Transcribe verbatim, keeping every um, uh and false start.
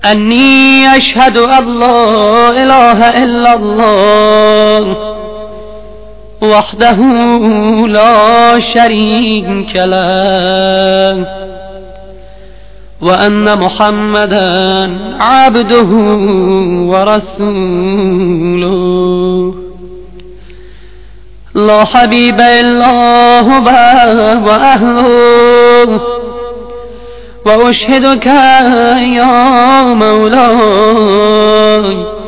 أني أشهد أن لا إله إلا الله وحده لا شريك له وأن محمدا عبده ورسوله لا حبيب إلا هو وأهله وأشهدك يا مولاي